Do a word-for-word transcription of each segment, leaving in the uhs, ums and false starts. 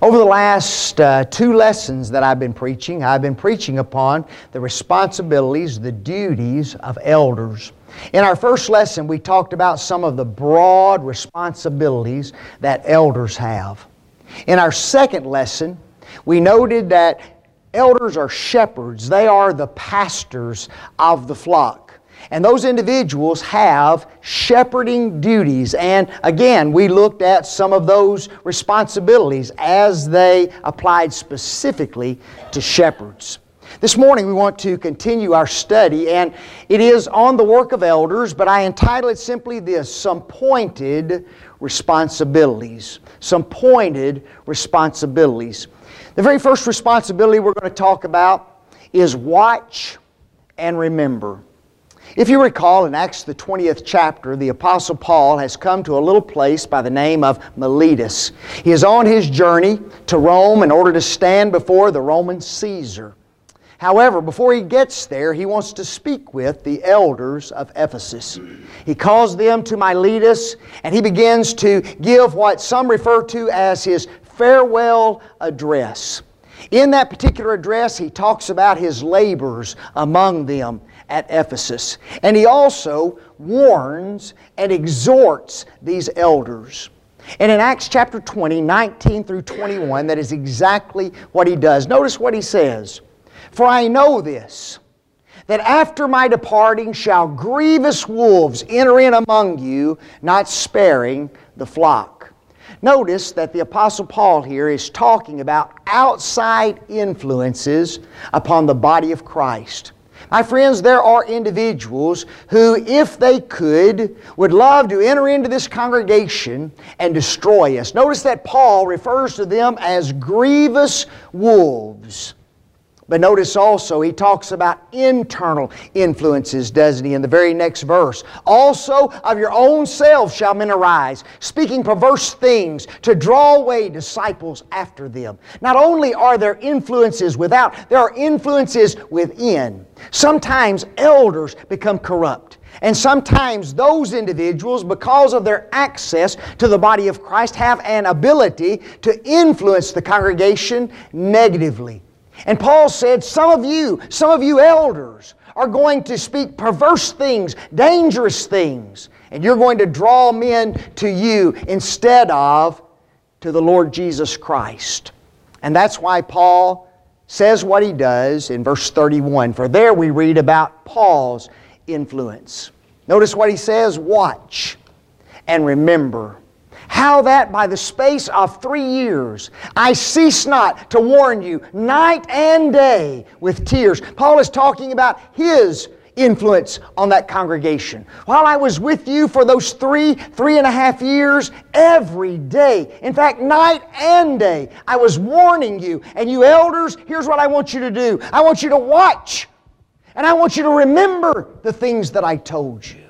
Over the last uh, two lessons that I've been preaching, I've been preaching upon the responsibilities, the duties of elders. In our first lesson, we talked about some of the broad responsibilities that elders have. In our second lesson, we noted that elders are shepherds. They are the pastors of the flock. And those individuals have shepherding duties. And again, we looked at some of those responsibilities as they applied specifically to shepherds. This morning we want to continue our study, and it is on the work of elders, but I entitle it simply this: Some Pointed Responsibilities. Some Pointed Responsibilities. The very first responsibility we're going to talk about is watch and remember. If you recall, in Acts the twentieth chapter, the Apostle Paul has come to a little place by the name of Miletus. He is on his journey to Rome in order to stand before the Roman Caesar. However, before he gets there, he wants to speak with the elders of Ephesus. He calls them to Miletus, and he begins to give what some refer to as his farewell address. In that particular address, he talks about his labors among them at Ephesus. And he also warns and exhorts these elders. And in Acts chapter twenty, nineteen through twenty-one, that is exactly what he does. Notice what he says. For I know this, that after my departing shall grievous wolves enter in among you, not sparing the flock. Notice that the Apostle Paul here is talking about outside influences upon the body of Christ. My friends, there are individuals who, if they could, would love to enter into this congregation and destroy us. Notice that Paul refers to them as grievous wolves. But notice also he talks about internal influences, doesn't he, in the very next verse. Also of your own selves shall men arise, speaking perverse things to draw away disciples after them. Not only are there influences without, there are influences within. Sometimes elders become corrupt. And sometimes those individuals, because of their access to the body of Christ, have an ability to influence the congregation negatively. And Paul said, some of you, some of you elders are going to speak perverse things, dangerous things, and you're going to draw men to you instead of to the Lord Jesus Christ. And that's why Paul says what he does in verse thirty-one. For there we read about Paul's influence. Notice what he says, watch and remember. How that by the space of three years I cease not to warn you night and day with tears. Paul is talking about his influence on that congregation. While I was with you for those three, three and a half years, every day, in fact, night and day, I was warning you. And you elders, here's what I want you to do. I want you to watch. And I want you to remember the things that I told you.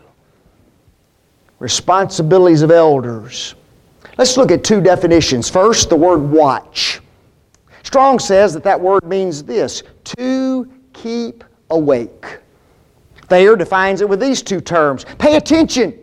Responsibilities of elders. Let's look at two definitions. First, the word watch. Strong says that that word means this: to keep awake. Thayer defines it with these two terms: pay attention,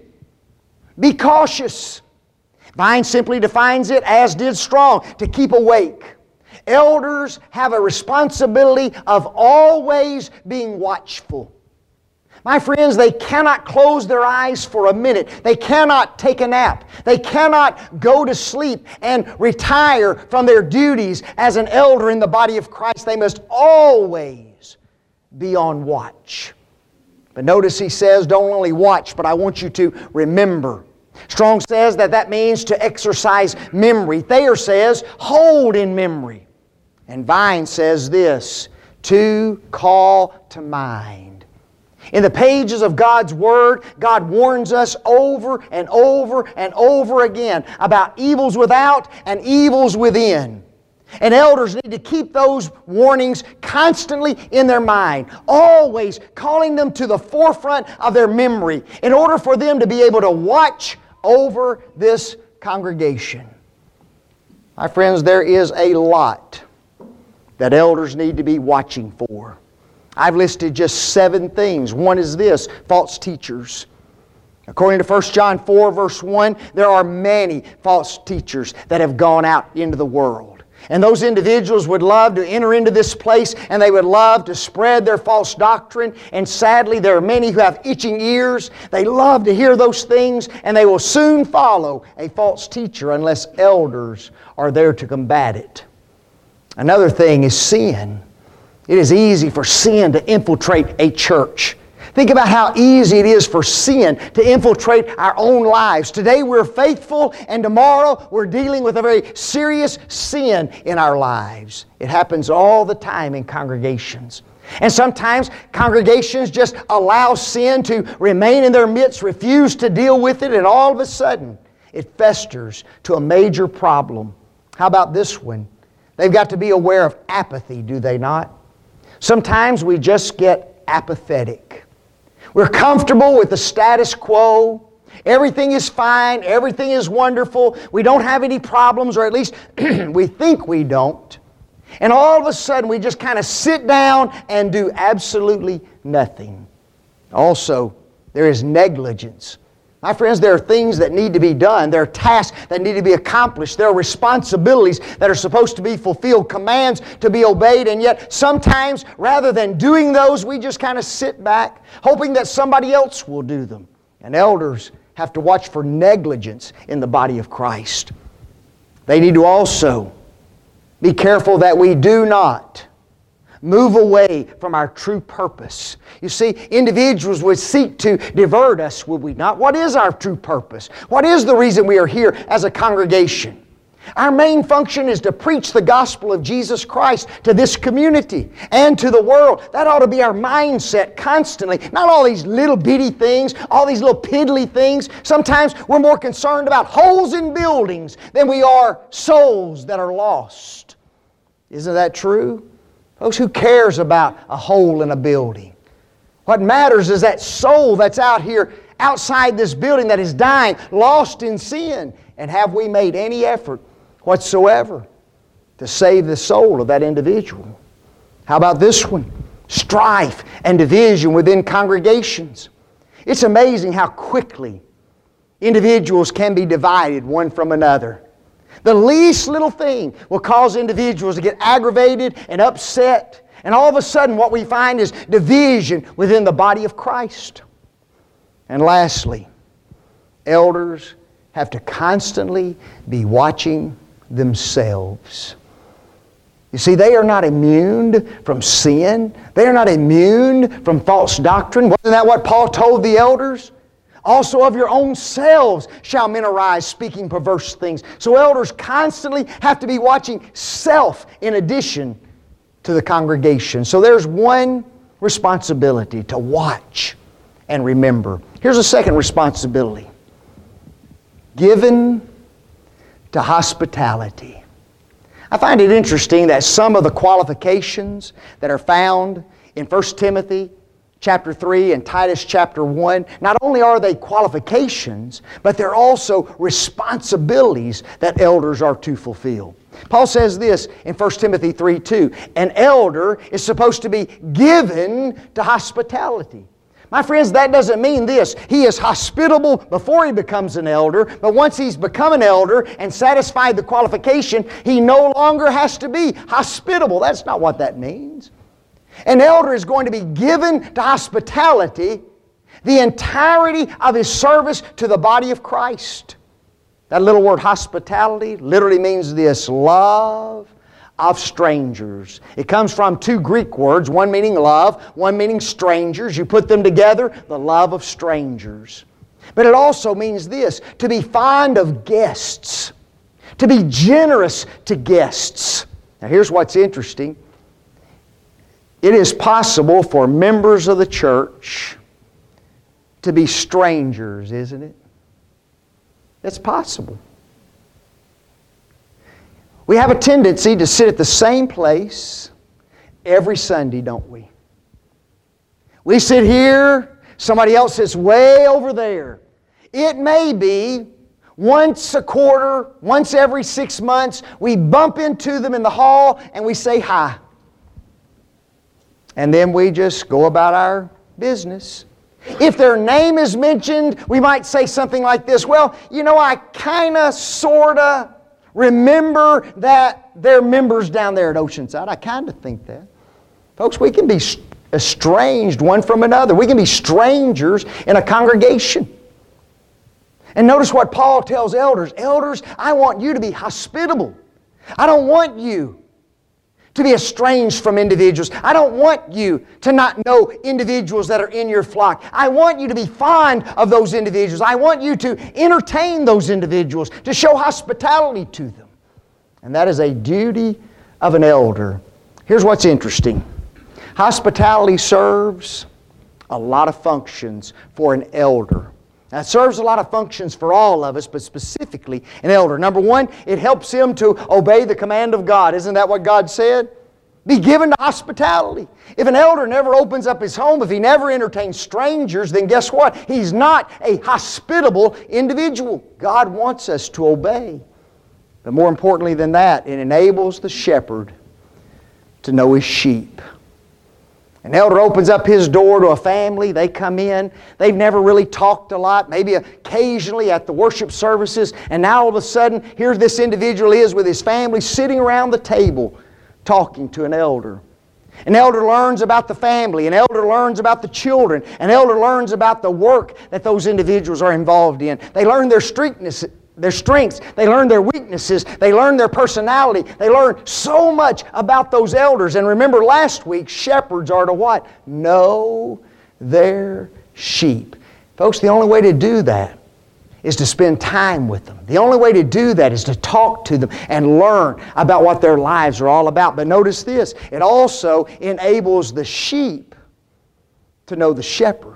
be cautious. Vine simply defines it, as did Strong, to keep awake. Elders have a responsibility of always being watchful. My friends, they cannot close their eyes for a minute. They cannot take a nap. They cannot go to sleep and retire from their duties as an elder in the body of Christ. They must always be on watch. But notice he says, don't only watch, but I want you to remember. Strong says that that means to exercise memory. Thayer says, hold in memory. And Vine says this, to call to mind. In the pages of God's Word, God warns us over and over and over again about evils without and evils within. And elders need to keep those warnings constantly in their mind, always calling them to the forefront of their memory in order for them to be able to watch over this congregation. My friends, there is a lot that elders need to be watching for. I've listed just seven things. One is this: false teachers. According to First John four, verse one, there are many false teachers that have gone out into the world. And those individuals would love to enter into this place and they would love to spread their false doctrine. And sadly, there are many who have itching ears. They love to hear those things and they will soon follow a false teacher unless elders are there to combat it. Another thing is sin. It is easy for sin to infiltrate a church. Think about how easy it is for sin to infiltrate our own lives. Today we're faithful and tomorrow we're dealing with a very serious sin in our lives. It happens all the time in congregations. And sometimes congregations just allow sin to remain in their midst, refuse to deal with it, and all of a sudden it festers to a major problem. How about this one? They've got to be aware of apathy, do they not? Sometimes we just get apathetic. We're comfortable with the status quo. Everything is fine. Everything is wonderful. We don't have any problems, or at least we think we don't. And all of a sudden we just kind of sit down and do absolutely nothing. Also, there is negligence. My friends, there are things that need to be done. There are tasks that need to be accomplished. There are responsibilities that are supposed to be fulfilled, commands to be obeyed, and yet sometimes, rather than doing those, we just kind of sit back, hoping that somebody else will do them. And elders have to watch for negligence in the body of Christ. They need to also be careful that we do not move away from our true purpose. You see, individuals would seek to divert us, would we not? What is our true purpose? What is the reason we are here as a congregation? Our main function is to preach the gospel of Jesus Christ to this community and to the world. That ought to be our mindset constantly. Not all these little bitty things, all these little piddly things. Sometimes we're more concerned about holes in buildings than we are souls that are lost. Isn't that true? Folks, who cares about a hole in a building? What matters is that soul that's out here, outside this building, that is dying, lost in sin. And have we made any effort whatsoever to save the soul of that individual? How about this one? Strife and division within congregations. It's amazing how quickly individuals can be divided one from another. The least little thing will cause individuals to get aggravated and upset. And all of a sudden what we find is division within the body of Christ. And lastly, elders have to constantly be watching themselves. You see, they are not immune from sin. They are not immune from false doctrine. Wasn't that what Paul told the elders? Also of your own selves shall men arise speaking perverse things. So elders constantly have to be watching self in addition to the congregation. So there's one responsibility, to watch and remember. Here's a second responsibility. Given to hospitality. I find it interesting that some of the qualifications that are found in First Timothy chapter three and Titus chapter one, not only are they qualifications, but they're also responsibilities that elders are to fulfill. Paul says this in First Timothy three two, an elder is supposed to be given to hospitality. My friends, that doesn't mean this. He is hospitable before he becomes an elder, but once he's become an elder and satisfied the qualification, he no longer has to be hospitable. That's not what that means. An elder is going to be given to hospitality the entirety of his service to the body of Christ. That little word hospitality literally means this: love of strangers. It comes from two Greek words, one meaning love, one meaning strangers. You put them together, the love of strangers. But it also means this: to be fond of guests, to be generous to guests. Now here's what's interesting. It is possible for members of the church to be strangers, isn't it? It's possible. We have a tendency to sit at the same place every Sunday, don't we? We sit here, somebody else sits way over there. It may be once a quarter, once every six months, we bump into them in the hall and we say hi. And then we just go about our business. If their name is mentioned, we might say something like this: well, you know, I kind of, sort of remember that their members down there at Oceanside? I kind of think that. Folks, we can be estranged one from another. We can be strangers in a congregation. And notice what Paul tells elders. Elders, I want you to be hospitable. I don't want you to be estranged from individuals. I don't want you to not know individuals that are in your flock. I want you to be fond of those individuals. I want you to entertain those individuals, to show hospitality to them. And that is a duty of an elder. Here's what's interesting. Hospitality serves a lot of functions for an elder. Now, it serves a lot of functions for all of us, but specifically an elder. Number one, it helps him to obey the command of God. Isn't that what God said? Be given to hospitality. If an elder never opens up his home, if he never entertains strangers, then guess what? He's not a hospitable individual. God wants us to obey. But more importantly than that, it enables the shepherd to know his sheep. An elder opens up his door to a family. They come in. They've never really talked a lot, maybe occasionally at the worship services. And now all of a sudden, here this individual is with his family sitting around the table talking to an elder. An elder learns about the family. An elder learns about the children. An elder learns about the work that those individuals are involved in. They learn their strengths. Their strengths, they learn their weaknesses, they learn their personality, they learn so much about those elders. And remember last week, shepherds are to what? Know their sheep. Folks, the only way to do that is to spend time with them. The only way to do that is to talk to them and learn about what their lives are all about. But notice this, it also enables the sheep to know the shepherd.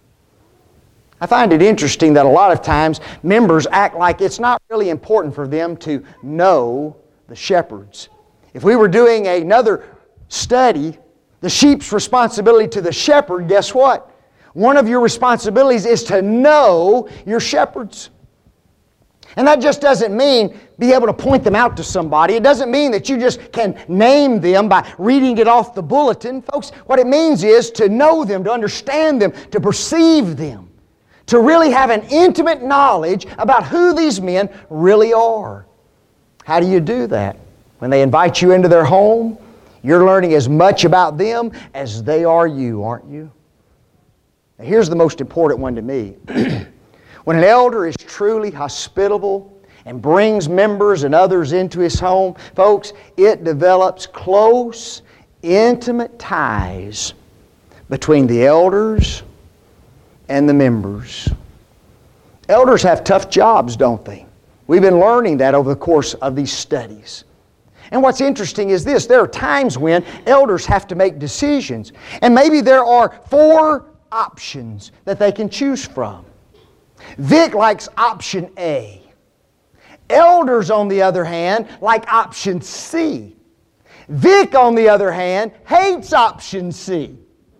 I find it interesting that a lot of times members act like it's not really important for them to know the shepherds. If we were doing another study, the sheep's responsibility to the shepherd, guess what? One of your responsibilities is to know your shepherds. And that just doesn't mean be able to point them out to somebody. It doesn't mean that you just can name them by reading it off the bulletin. Folks, what it means is to know them, to understand them, to perceive them. To really have an intimate knowledge about who these men really are. How do you do that? When they invite you into their home, you're learning as much about them as they are you, aren't you? Now, here's the most important one to me. When an elder is truly hospitable and brings members and others into his home, folks, it develops close, intimate ties between the elders and the members. Elders have tough jobs, don't they? We've been learning that over the course of these studies. And what's interesting is this, there are times when elders have to make decisions. And maybe there are four options that they can choose from. Vic likes option A. Elders, on the other hand, like option C. Vic, on the other hand, hates option C.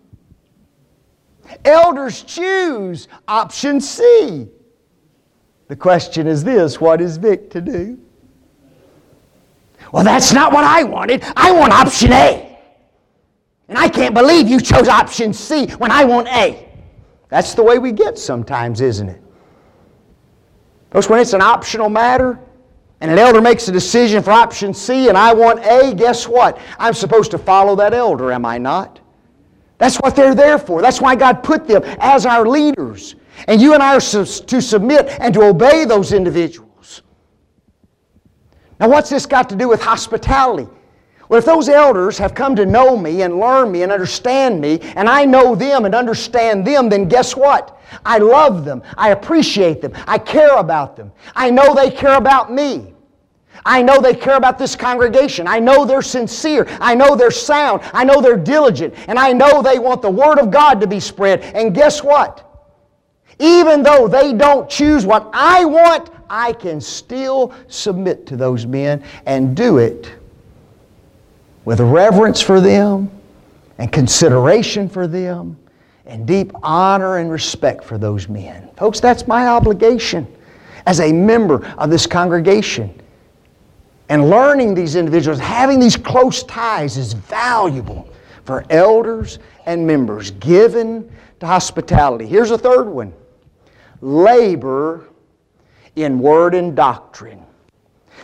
Elders choose option C. The question is this, what is Vic to do? Well, that's not what I wanted. I want option A. And I can't believe you chose option C when I want A. That's the way we get sometimes, isn't it? Folks, when it's an optional matter, and an elder makes a decision for option C and I want A, guess what? I'm supposed to follow that elder, am I not? That's what they're there for. That's why God put them as our leaders. And you and I are to submit and to obey those individuals. Now, what's this got to do with hospitality? Well, if those elders have come to know me and learn me and understand me, and I know them and understand them, then guess what? I love them. I appreciate them. I care about them. I know they care about me. I know they care about this congregation. I know they're sincere. I know they're sound. I know they're diligent. And I know they want the Word of God to be spread. And guess what? Even though they don't choose what I want, I can still submit to those men and do it with reverence for them and consideration for them and deep honor and respect for those men. Folks, that's my obligation as a member of this congregation. And learning these individuals, having these close ties is valuable for elders and members given to hospitality. Here's a third one. Labor in word and doctrine.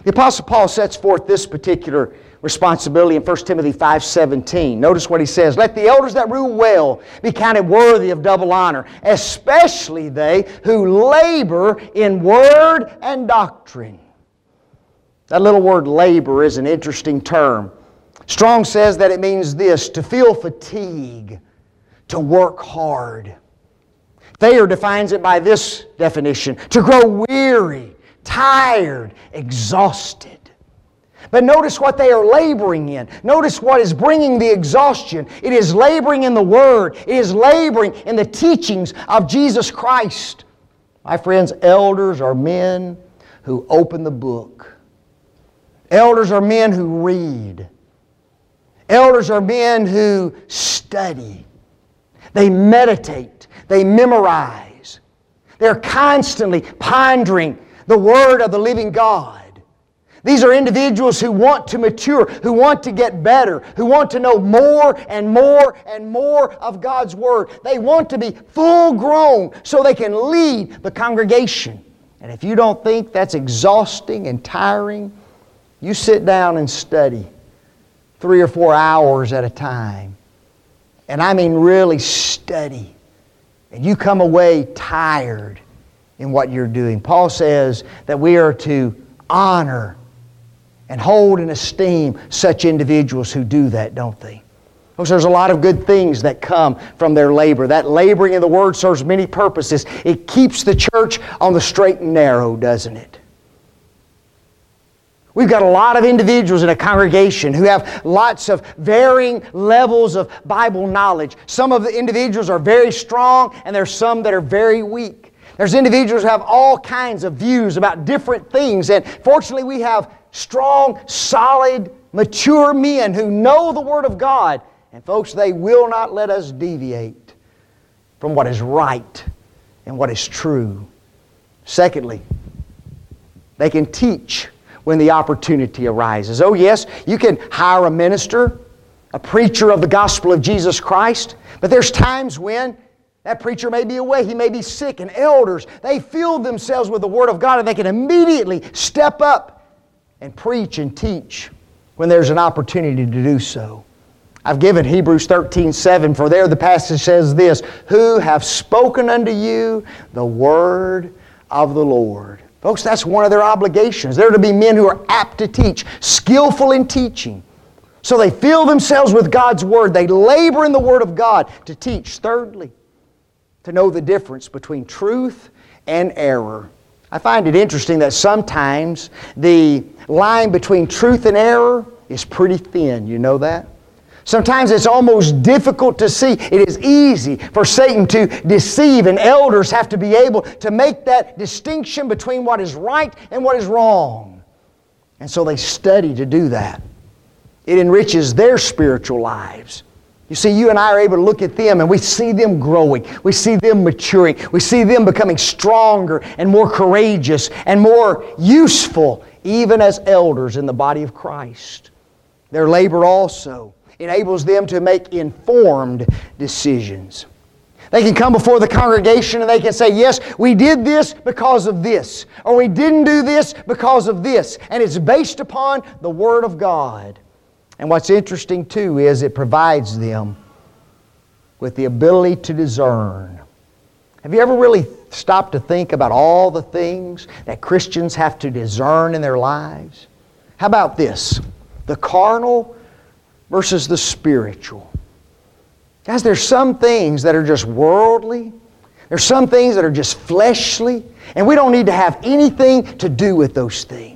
The Apostle Paul sets forth this particular responsibility in First Timothy five seventeen. Notice what he says. Let the elders that rule well be counted worthy of double honor, especially they who labor in word and doctrine. That little word labor is an interesting term. Strong says that it means this: to feel fatigue, to work hard. Thayer defines it by this definition: to grow weary, tired, exhausted. But notice what they are laboring in. Notice what is bringing the exhaustion. It is laboring in the Word. It is laboring in the teachings of Jesus Christ. My friends, elders are men who open the book. Elders are men who read. Elders are men who study. They meditate. They memorize. They're constantly pondering the Word of the living God. These are individuals who want to mature, who want to get better, who want to know more and more and more of God's Word. They want to be full grown so they can lead the congregation. And if you don't think that's exhausting and tiring, you sit down and study three or four hours at a time. And I mean really study. And you come away tired in what you're doing. Paul says that we are to honor and hold in esteem such individuals who do that, don't they? Because there's a lot of good things that come from their labor. That laboring in the Word serves many purposes. It keeps the church on the straight and narrow, doesn't it? We've got a lot of individuals in a congregation who have lots of varying levels of Bible knowledge. Some of the individuals are very strong, and there's some that are very weak. There's individuals who have all kinds of views about different things, and fortunately we have strong, solid, mature men who know the Word of God. And folks, they will not let us deviate from what is right and what is true. Secondly, they can teach when the opportunity arises. Oh yes, you can hire a minister, a preacher of the gospel of Jesus Christ, but there's times when that preacher may be away, he may be sick, and elders, they fill themselves with the Word of God and they can immediately step up and preach and teach when there's an opportunity to do so. I've given Hebrews thirteen seven, for there the passage says this: who have spoken unto you the word of the Lord. Folks, that's one of their obligations. They're to be men who are apt to teach, skillful in teaching. So they fill themselves with God's Word. They labor in the Word of God to teach. Thirdly, to know the difference between truth and error. I find it interesting that sometimes the line between truth and error is pretty thin. You know that? Sometimes it's almost difficult to see. It is easy for Satan to deceive, and elders have to be able to make that distinction between what is right and what is wrong. And so they study to do that. It enriches their spiritual lives. You see, you and I are able to look at them and we see them growing. We see them maturing. We see them becoming stronger and more courageous and more useful, even as elders in the body of Christ. Their labor also enables them to make informed decisions. They can come before the congregation and they can say, yes, we did this because of this, or we didn't do this because of this, and it's based upon the Word of God. And what's interesting too is it provides them with the ability to discern. Have you ever really stopped to think about all the things that Christians have to discern in their lives? How about this? The carnal versus the spiritual. Guys, there's some things that are just worldly. There's some things that are just fleshly. And we don't need to have anything to do with those things.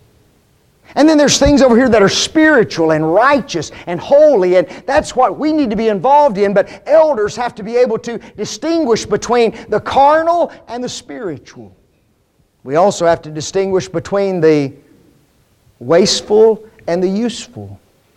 And then there's things over here that are spiritual and righteous and holy, and that's what we need to be involved in. But elders have to be able to distinguish between the carnal and the spiritual. We also have to distinguish between the wasteful and the useful.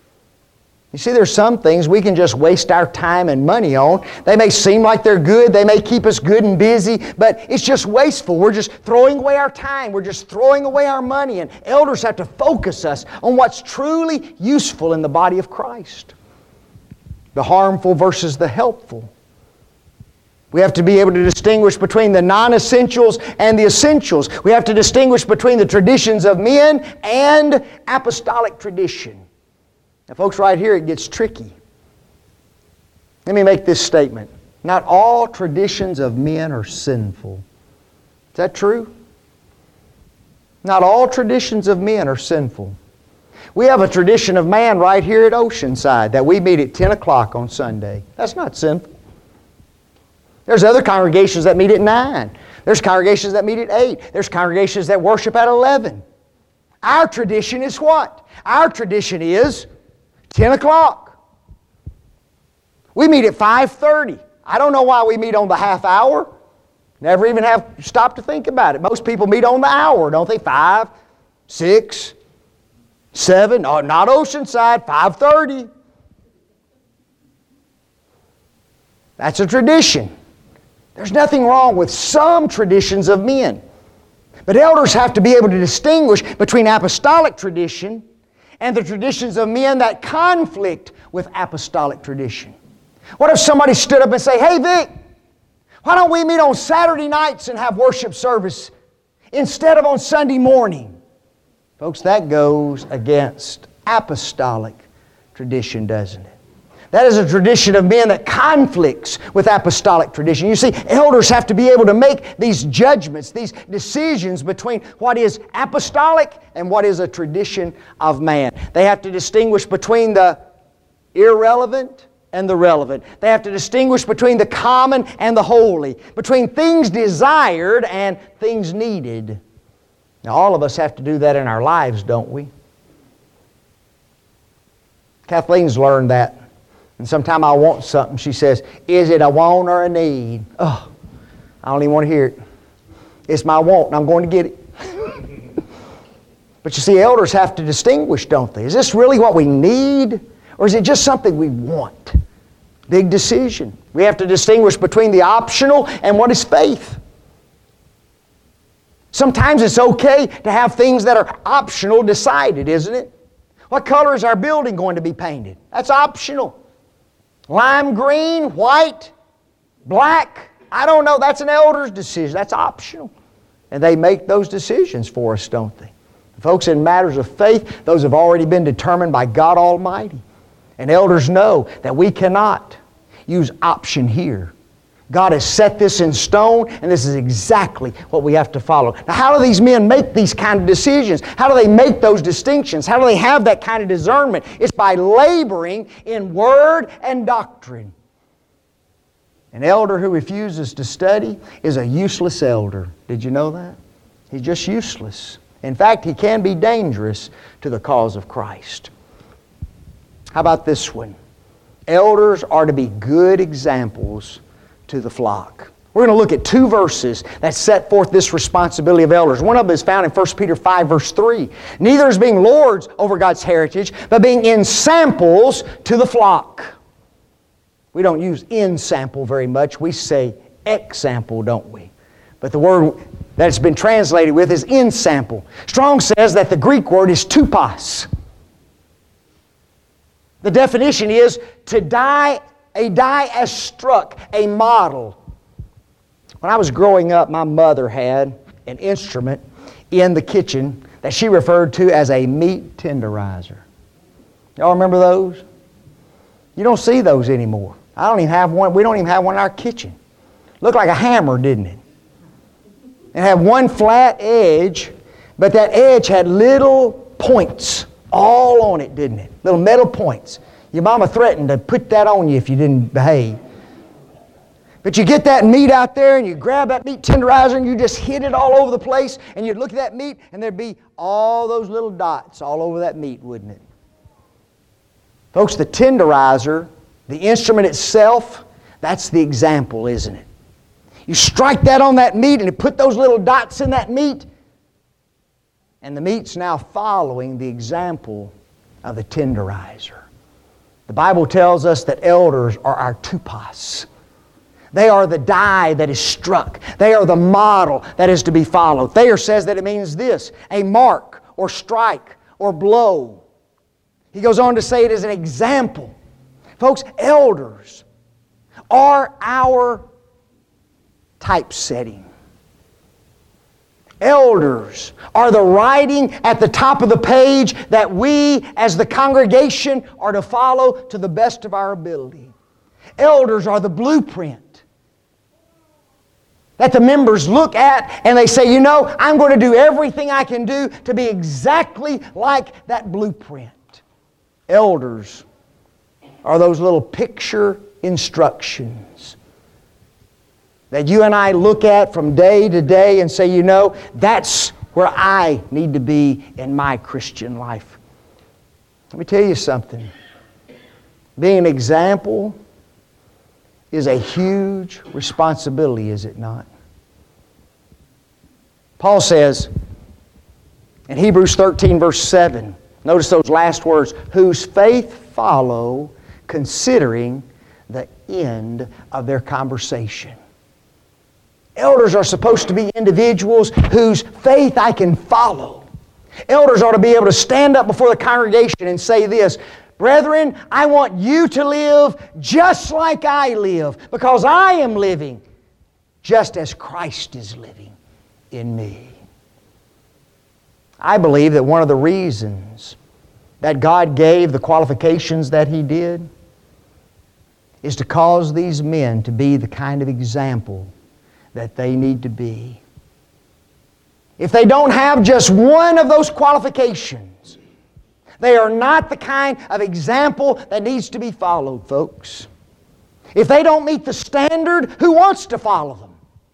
You see, there's some things we can just waste our time and money on. They may seem like they're good. They may keep us good and busy, but it's just wasteful. We're just throwing away our time. We're just throwing away our money. And elders have to focus us on what's truly useful in the body of Christ. The harmful versus the helpful. We have to be able to distinguish between the non-essentials and the essentials. We have to distinguish between the traditions of men and apostolic tradition. Now, folks, right here it gets tricky. Let me make this statement. Not all traditions of men are sinful. Is that true? Not all traditions of men are sinful. We have a tradition of man right here at Oceanside that we meet at ten o'clock on Sunday. That's not sinful. There's other congregations that meet at nine. There's congregations that meet at eight. There's congregations that worship at eleven. Our tradition is what? Our tradition is ten o'clock. We meet at five thirty. I don't know why we meet on the half hour. Never even have stopped to think about it. Most people meet on the hour, don't they? Five, six, seven. No, not Oceanside, five thirty. That's a tradition. There's nothing wrong with some traditions of men. But elders have to be able to distinguish between apostolic tradition and the traditions of men that conflict with apostolic tradition. What if somebody stood up and say, "Hey Vic, why don't we meet on Saturday nights and have worship service instead of on Sunday morning?" Folks, that goes against apostolic tradition, doesn't it? That is a tradition of men that conflicts with apostolic tradition. You see, elders have to be able to make these judgments, these decisions between what is apostolic and what is a tradition of man. They have to distinguish between the irrelevant and the relevant. They have to distinguish between the common and the holy, between things desired and things needed. Now, all of us have to do that in our lives, don't we? Kathleen's learned that. And sometime I want something, she says, "Is it a want or a need?" Oh, I don't even want to hear it. It's my want, and I'm going to get it. But you see, elders have to distinguish, don't they? Is this really what we need, or is it just something we want? Big decision. We have to distinguish between the optional and what is faith. Sometimes it's okay to have things that are optional decided, isn't it? What color is our building going to be painted? That's optional. Lime green, white, black, I don't know. That's an elder's decision. That's optional. And they make those decisions for us, don't they? Folks, in matters of faith, those have already been determined by God Almighty. And elders know that we cannot use option here. God has set this in stone, and this is exactly what we have to follow. Now, how do these men make these kind of decisions? How do they make those distinctions? How do they have that kind of discernment? It's by laboring in word and doctrine. An elder who refuses to study is a useless elder. Did you know that? He's just useless. In fact, he can be dangerous to the cause of Christ. How about this one? Elders are to be good examples to the flock. We're going to look at two verses that set forth this responsibility of elders. One of them is found in First Peter five, verse three. Neither as being lords over God's heritage, but being ensamples to the flock. We don't use ensample very much. We say example, don't we? But the word that's been translated with is ensample. Strong says that the Greek word is tupos. The definition is to die, a die as struck, a model. When I was growing up, my mother had an instrument in the kitchen that she referred to as a meat tenderizer. Y'all remember those? You don't see those anymore. I don't even have one. We don't even have one in our kitchen. Looked like a hammer, didn't it? It had one flat edge, but that edge had little points all on it, didn't it? Little metal points. Your mama threatened to put that on you if you didn't behave. But you get that meat out there and you grab that meat tenderizer and you just hit it all over the place, and you'd look at that meat and there'd be all those little dots all over that meat, wouldn't it? Folks, the tenderizer, the instrument itself, that's the example, isn't it? You strike that on that meat and you put those little dots in that meat, and the meat's now following the example of the tenderizer. The Bible tells us that elders are our tupos. They are the die that is struck. They are the model that is to be followed. Thayer says that it means this: a mark or strike or blow. He goes on to say it is an example. Folks, elders are our typesetting. Elders are the writing at the top of the page that we as the congregation are to follow to the best of our ability. Elders are the blueprint that the members look at and they say, you know, I'm going to do everything I can do to be exactly like that blueprint. Elders are those little picture instructions that you and I look at from day to day and say, you know, that's where I need to be in my Christian life. Let me tell you something. Being an example is a huge responsibility, is it not? Paul says in Hebrews thirteen, verse seven, notice those last words, whose faith follow, considering the end of their conversation. Elders are supposed to be individuals whose faith I can follow. Elders ought to be able to stand up before the congregation and say this, brethren, I want you to live just like I live, because I am living just as Christ is living in me. I believe that one of the reasons that God gave the qualifications that He did is to cause these men to be the kind of example that they need to be. If they don't have just one of those qualifications, they are not the kind of example that needs to be followed, folks. If they don't meet the standard, who wants to follow them?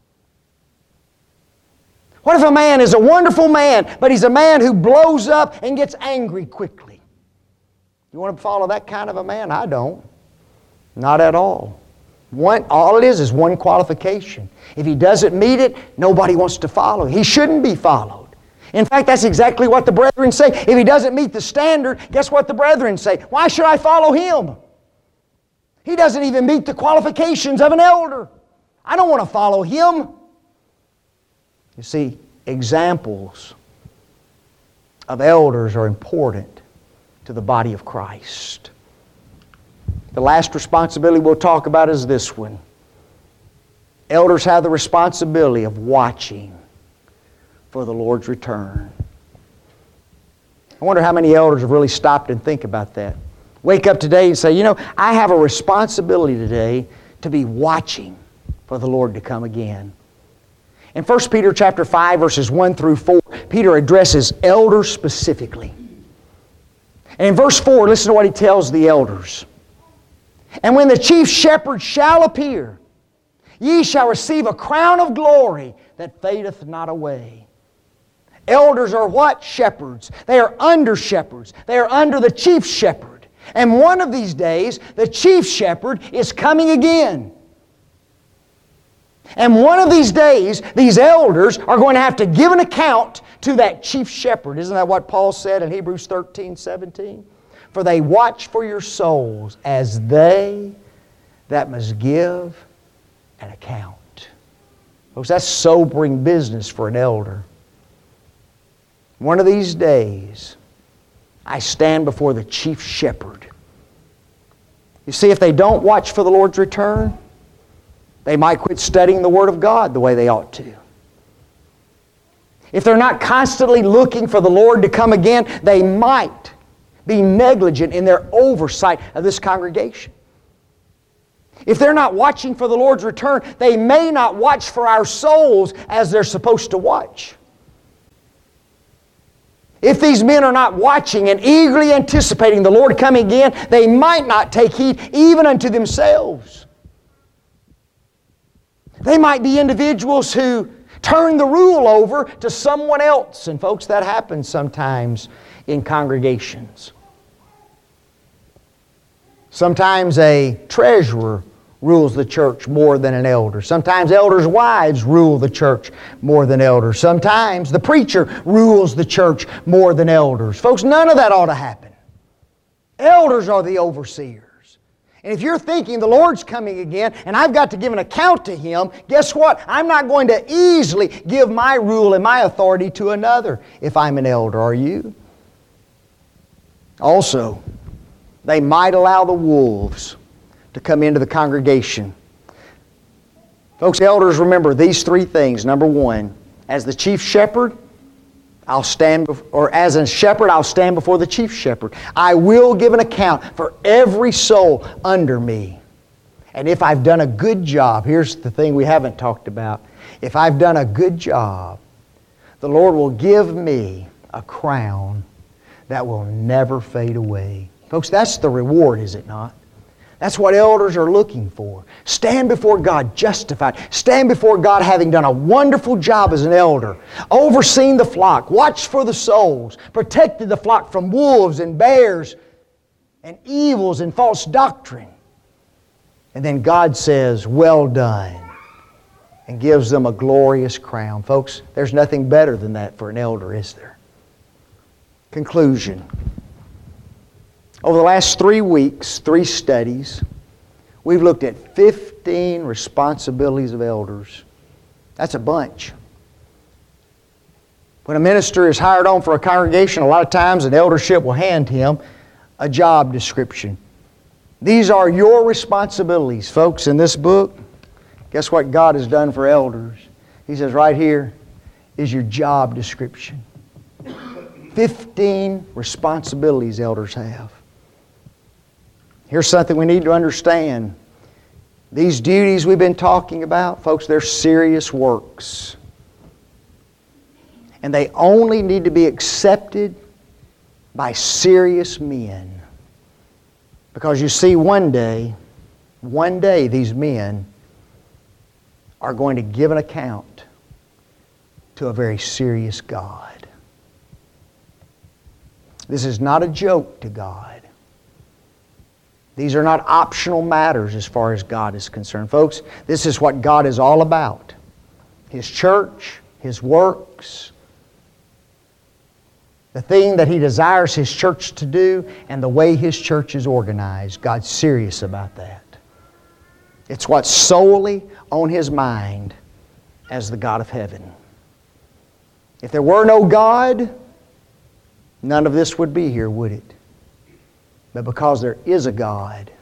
What if a man is a wonderful man, but he's a man who blows up and gets angry quickly? You want to follow that kind of a man? I don't. Not at all. One, all it is is one qualification. If he doesn't meet it, nobody wants to follow. He shouldn't be followed. In fact, that's exactly what the brethren say. If he doesn't meet the standard, guess what the brethren say? Why should I follow him? He doesn't even meet the qualifications of an elder. I don't want to follow him. You see, examples of elders are important to the body of Christ. The last responsibility we'll talk about is this one. Elders have the responsibility of watching for the Lord's return. I wonder how many elders have really stopped and think about that. Wake up today and say, you know, I have a responsibility today to be watching for the Lord to come again. In First Peter chapter five, verses one through four, Peter addresses elders specifically. And in verse four, listen to what he tells the elders. And when the chief shepherd shall appear, ye shall receive a crown of glory that fadeth not away. Elders are what? Shepherds. They are under shepherds. They are under the chief shepherd. And one of these days, the chief shepherd is coming again. And one of these days, these elders are going to have to give an account to that chief shepherd. Isn't that what Paul said in Hebrews thirteen, seventeen? For they watch for your souls as they that must give an account. Folks, that's sobering business for an elder. One of these days, I stand before the chief shepherd. You see, if they don't watch for the Lord's return, they might quit studying the Word of God the way they ought to. If they're not constantly looking for the Lord to come again, they might be negligent in their oversight of this congregation. If they're not watching for the Lord's return, they may not watch for our souls as they're supposed to watch. If these men are not watching and eagerly anticipating the Lord coming again, they might not take heed even unto themselves. They might be individuals who turn the rule over to someone else. And folks, that happens sometimes in congregations. Sometimes a treasurer rules the church more than an elder. Sometimes elders' wives rule the church more than elders. Sometimes the preacher rules the church more than elders. Folks, none of that ought to happen. Elders are the overseers. And if you're thinking the Lord's coming again and I've got to give an account to Him, guess what? I'm not going to easily give my rule and my authority to another if I'm an elder. Are you? Also, they might allow the wolves to come into the congregation. Folks, elders, remember these three things. Number one, as the chief shepherd, I'll stand, bef- or as a shepherd, I'll stand before the chief shepherd. I will give an account for every soul under me. And if I've done a good job, here's the thing we haven't talked about. If I've done a good job, the Lord will give me a crown that will never fade away. Folks, that's the reward, is it not? That's what elders are looking for. Stand before God justified. Stand before God having done a wonderful job as an elder. Overseen the flock. Watched for the souls. Protected the flock from wolves and bears and evils and false doctrine. And then God says, well done. And gives them a glorious crown. Folks, there's nothing better than that for an elder, is there? Conclusion. Over the last three weeks, three studies, we've looked at fifteen responsibilities of elders. That's a bunch. When a minister is hired on for a congregation, a lot of times an eldership will hand him a job description. These are your responsibilities, folks, in this book. Guess what God has done for elders? He says right here is your job description. Fifteen responsibilities elders have. Here's something we need to understand. These duties we've been talking about, folks, they're serious works. And they only need to be accepted by serious men. Because you see, one day, one day these men are going to give an account to a very serious God. This is not a joke to God. These are not optional matters as far as God is concerned. Folks, this is what God is all about. His church, His works, the thing that He desires His church to do, and the way His church is organized. God's serious about that. It's what's solely on His mind as the God of heaven. If there were no God, none of this would be here, would it? But because there is a God,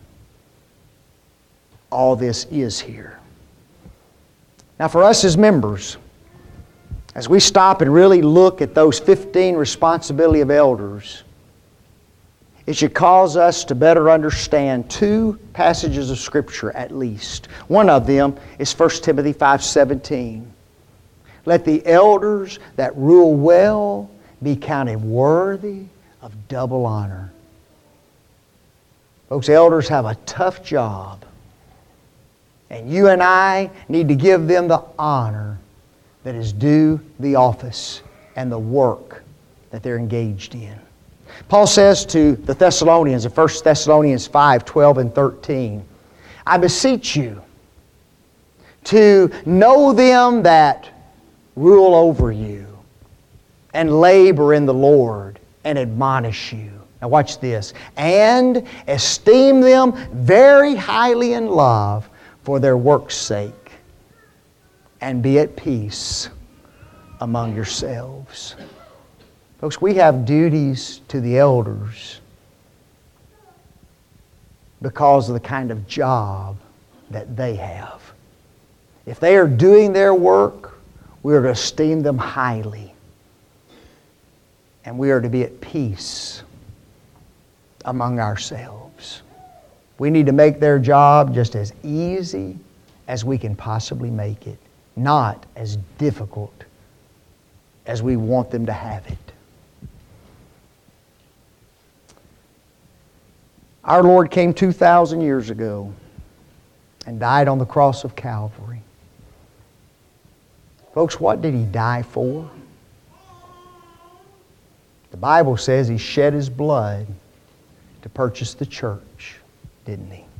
all this is here. Now for us as members, as we stop and really look at those fifteen responsibilities of elders, it should cause us to better understand two passages of Scripture at least. One of them is First Timothy five seventeen. Let the elders that rule well be counted worthy of double honor. Folks, elders have a tough job. And you and I need to give them the honor that is due the office and the work that they're engaged in. Paul says to the Thessalonians in First Thessalonians five, twelve and thirteen, I beseech you to know them that rule over you and labor in the Lord and admonish you. Now watch this. And esteem them very highly in love for their work's sake, and be at peace among yourselves. Folks, we have duties to the elders because of the kind of job that they have. If they are doing their work, we are to esteem them highly. And we are to be at peace among ourselves. We need to make their job just as easy as we can possibly make it, not as difficult as we want them to have it. Our Lord came two thousand years ago and died on the cross of Calvary. Folks, what did He die for? The Bible says He shed His blood to purchase the church, didn't He?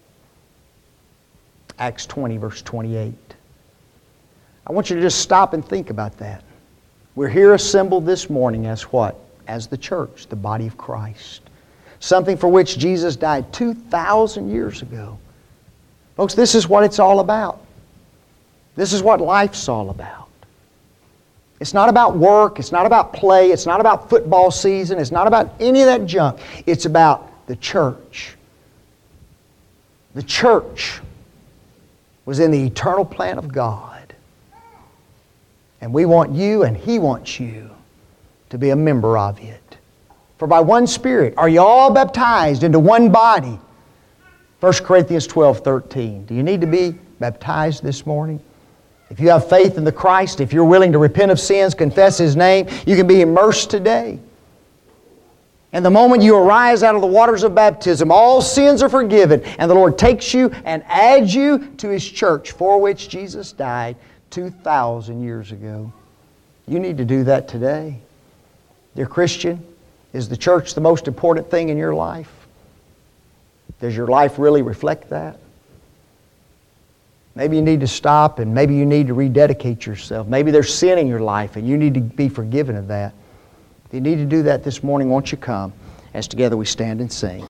Acts twenty, verse twenty-eight. I want you to just stop and think about that. We're here assembled this morning as what? As the church, the body of Christ. Something for which Jesus died two thousand years ago. Folks, this is what it's all about. This is what life's all about. It's not about work. It's not about play. It's not about football season. It's not about any of that junk. It's about the church. The church was in the eternal plan of God. And we want you and He wants you to be a member of it. For by one Spirit are you all baptized into one body. First Corinthians twelve thirteen. Do you need to be baptized this morning? If you have faith in the Christ, if you're willing to repent of sins, confess His name, you can be immersed today. And the moment you arise out of the waters of baptism, all sins are forgiven, and the Lord takes you and adds you to His church, for which Jesus died two thousand years ago. You need to do that today. Dear Christian, is the church the most important thing in your life? Does your life really reflect that? Maybe you need to stop and maybe you need to rededicate yourself. Maybe there's sin in your life and you need to be forgiven of that. If you need to do that this morning, won't you come as together we stand and sing?